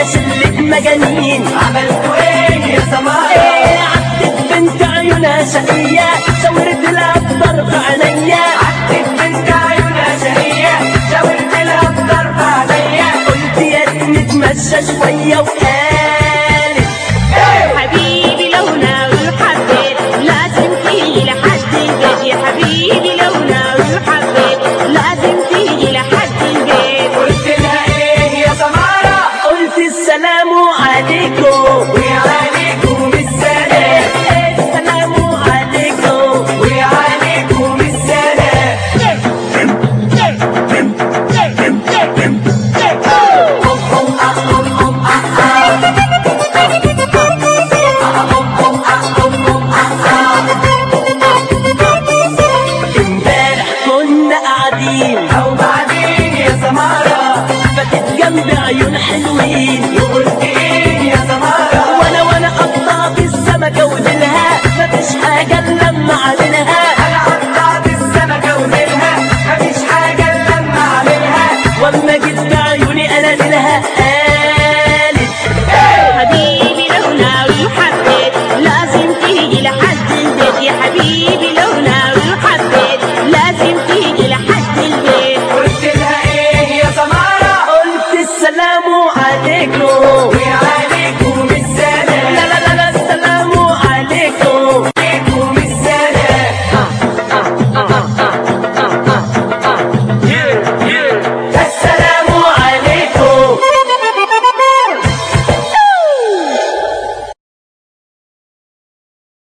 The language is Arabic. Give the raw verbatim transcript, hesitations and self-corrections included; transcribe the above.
يا شلة مجانين عملتوا ايه يا سمارة؟ ايه عدت بنت عيونها شقية شاورت لها بطرف عينيا عدت بنت عيونها شقية شاورت لها بطرف عينيا قلت يا ريت نتمشى شوية وقالت حبيبي لو ناوي حبيت لازم تيجي لحد البيت يا حبيبي لو ناوي حبيت لازم تيجي لحد البيت. قلت لها ايه يا سمارة؟ قلت السلام عليكم وعليكم السلام السلام عليكم وعليكم السلام. امبارح كنا قاعدين او بعدين يا سمارة فاتت جنبي عيون حلوين قلت ايه يا سمارة؟ وانا وانا قطعت السمكة وديلها مفيش حاجة الا لما عاملها انا قطعت السمكة وديلها مفيش حاجة الا لما اعملها. واما جيت بعيوني انا ديلها